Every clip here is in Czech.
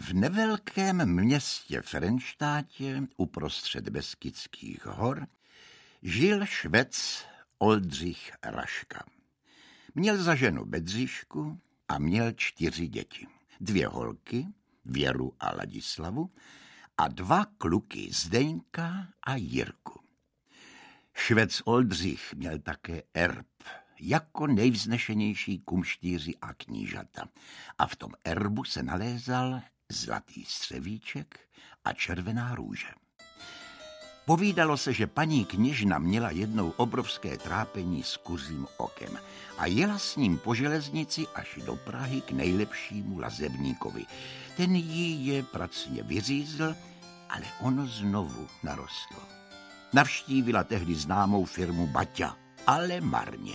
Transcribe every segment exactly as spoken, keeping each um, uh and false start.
V nevelkém městě Frenštátě uprostřed Beskydských hor žil Švec Oldřich Raška. Měl za ženu Bedřišku a měl čtyři děti. Dvě holky, Věru a Ladislavu, a dva kluky, Zdeňka a Jirku. Švec Oldřich měl také erb, jako nejvznešenější kumštíři a knížata. A v tom erbu se nalézal zlatý střevíček a červená růže. Povídalo se, že paní kněžna měla jednou obrovské trápení s kuřím okem a jela s ním po železnici až do Prahy k nejlepšímu lazebníkovi. Ten jí je pracně vyřízl, ale ono znovu narostlo. Navštívila tehdy známou firmu Baťa, ale marně.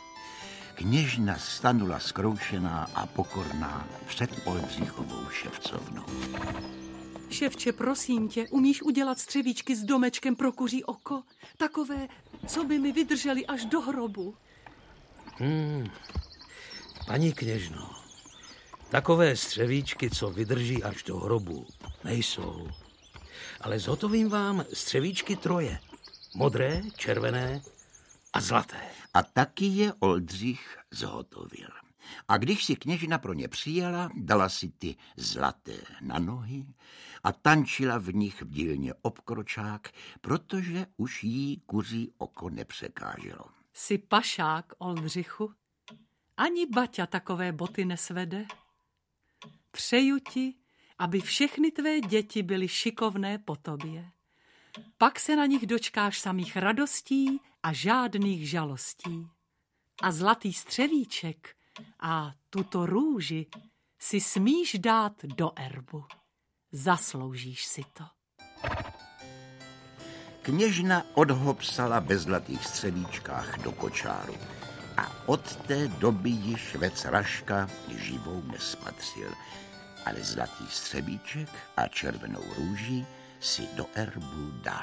Kněžna stanula zkroušená a pokorná před Oldřichovou ševcovnou. Ševče, prosím tě, umíš udělat střevíčky s domečkem pro kuří oko? Takové, co by mi vydrželi až do hrobu. Hmm, paní kněžno, takové střevíčky, co vydrží až do hrobu, nejsou. Ale zhotovím vám střevíčky troje. Modré, červené a zlaté. A taky je Oldřich zhotovil. A když si kněžna pro ně přijela, dala si ty zlaté na nohy a tančila v nich v dílně obkročák, protože už jí kuří oko nepřekáželo. Jsi pašák, Oldřichu. Ani Baťa takové boty nesvede. Přeju ti, aby všechny tvé děti byly šikovné po tobě. Pak se na nich dočkáš samých radostí a žádných žalostí. A zlatý střevíček a tuto růži si smíš dát do erbu. Zasloužíš si to. Kněžna odhopsala ve zlatých střevíčkách do kočáru a od té doby ji Švec Raška živou nespatřil, ale zlatý střevíček a červenou růži si do erbu dal.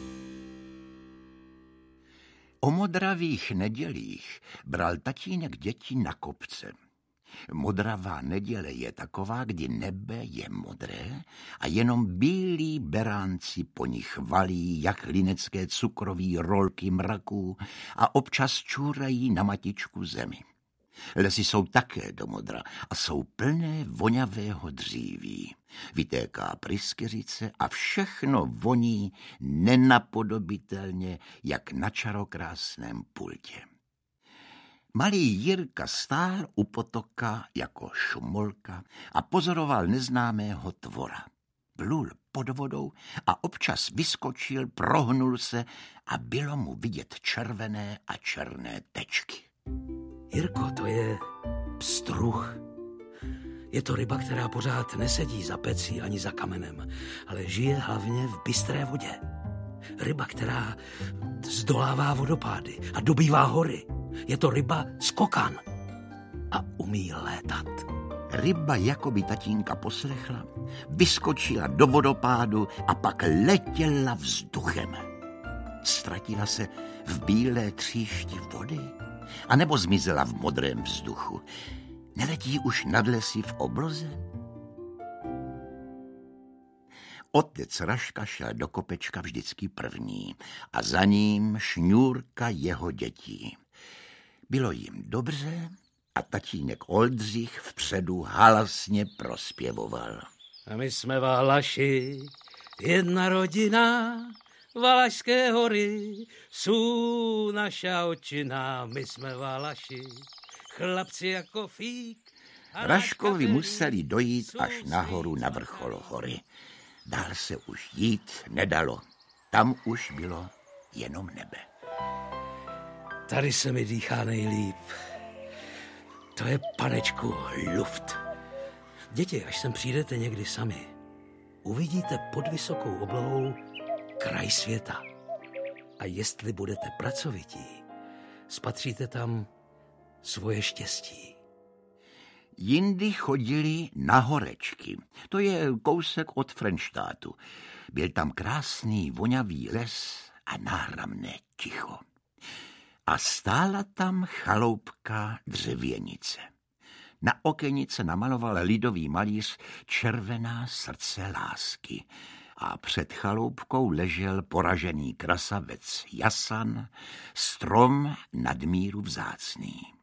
O modravých nedělích bral tatínek děti na kopce. Modravá neděle je taková, kdy nebe je modré a jenom bílí beránci po nich valí jak linecké cukroví rolky mraků a občas čůrají na matičku zemi. Lesy jsou také do modra a jsou plné vonavého dříví. Vytéká pryskyřice a všechno voní nenapodobitelně, jak na čarokrásném pultě. Malý Jirka stál u potoka jako šumolka a pozoroval neznámého tvora. Plul pod vodou a občas vyskočil, prohnul se a bylo mu vidět červené a černé tečky. Jirko, to je pstruh. Je to ryba, která pořád nesedí za pecí ani za kamenem, ale žije hlavně v bystré vodě. Ryba, která zdolává vodopády a dobývá hory. Je to ryba skokan a umí létat. Ryba jakoby tatínka poslechla, vyskočila do vodopádu a pak letěla vzduchem. Ztratila se v bílé tříšti vody, anebo zmizela v modrém vzduchu. Neletí už nad lesy v obloze? Otec Raška šel do kopečka vždycky první a za ním šňůrka jeho dětí. Bylo jim dobře a tatínek Oldřich vpředu halasně prospěvoval. A my jsme Valaši, jedna rodina, Valašské hory, jsou naša očina, my jsme Valaši, chlapci jako fík. Raškovi museli dojít až nahoru na vrchol hory. Dál se už jít nedalo, tam už bylo jenom nebe. Tady se mi dýchá nejlíp. To je, panečku, luft. Děti, až sem přijdete někdy sami, uvidíte pod vysokou oblohou kraj světa. A jestli budete pracovití, spatříte tam svoje štěstí. Jindy chodili na Horečky. To je kousek od Frenštátu. Byl tam krásný vonavý les a náramné ticho. A stála tam chaloupka dřevěnice. Na okenice namaloval lidový malíř červená srdce lásky a před chaloupkou ležel poražený krasavec Jasan, strom nadmíru vzácný.